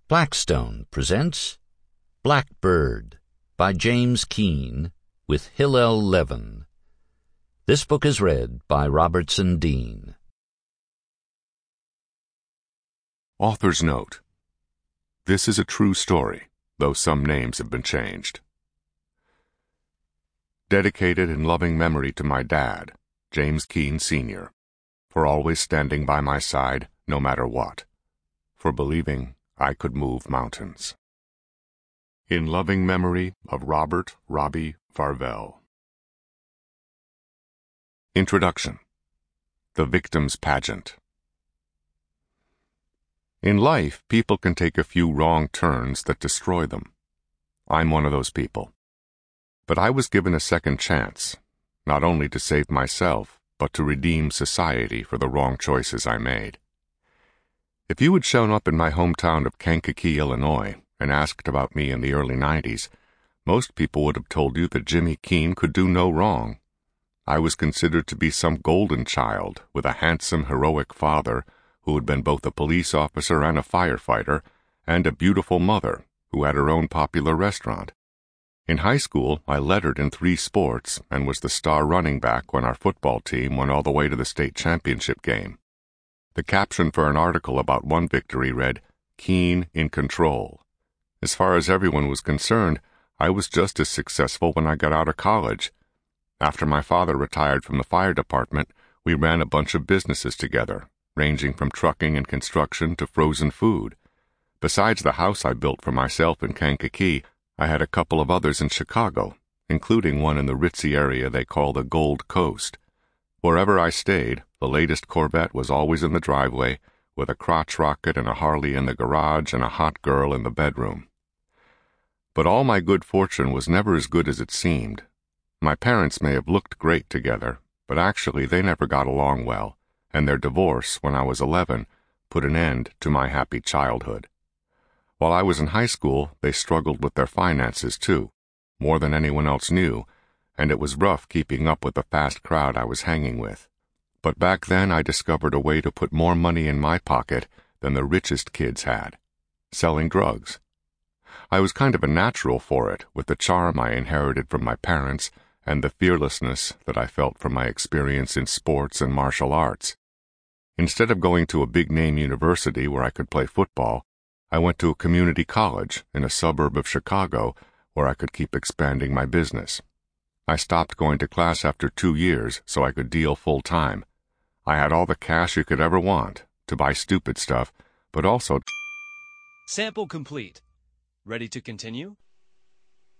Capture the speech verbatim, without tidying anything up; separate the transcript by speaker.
Speaker 1: Blackstone presents Blackbird by James Keene with Hillel Levin. This book is read by Robertson Dean.
Speaker 2: Author's Note: This is a true story, though some names have been changed. Dedicated in loving memory to my dad, James Keene Senior, for always standing by my side no matter what, for believing I could move mountains. In loving memory of Robert Robbie Farvell. Introduction. The Victim's Pageant. In life, people can take a few wrong turns that destroy them. I'm one of those people. But I was given a second chance, not only to save myself, but to redeem society for the wrong choices I made. If you had shown up in my hometown of Kankakee, Illinois, and asked about me in the early nineties, most people would have told you that Jimmy Keene could do no wrong. I was considered to be some golden child with a handsome, heroic father who had been both a police officer and a firefighter, and a beautiful mother who had her own popular restaurant. In high school, I lettered in three sports and was the star running back when our football team went all the way to the state championship game. The caption for an article about one victory read, "Keene in control." As far as everyone was concerned, I was just as successful when I got out of college. After my father retired from the fire department, we ran a bunch of businesses together, ranging from trucking and construction to frozen food. Besides the house I built for myself in Kankakee, I had a couple of others in Chicago, including one in the ritzy area they call the Gold Coast. Wherever I stayed, the latest Corvette was always in the driveway, with a crotch rocket and a Harley in the garage and a hot girl in the bedroom. But all my good fortune was never as good as it seemed. My parents may have looked great together, but actually they never got along well, and their divorce, when I was eleven, put an end to my happy childhood. While I was in high school, they struggled with their finances too, more than anyone else knew, and it was rough keeping up with the fast crowd I was hanging with. But back then I discovered a way to put more money in my pocket than the richest kids had: selling drugs. I was kind of a natural for it, with the charm I inherited from my parents and the fearlessness that I felt from my experience in sports and martial arts. Instead of going to a big-name university where I could play football, I went to a community college in a suburb of Chicago where I could keep expanding my business. I stopped going to class after two years so I could deal full-time. I had all the cash you could ever want to buy stupid stuff, but also...
Speaker 3: Sample complete. Ready to continue?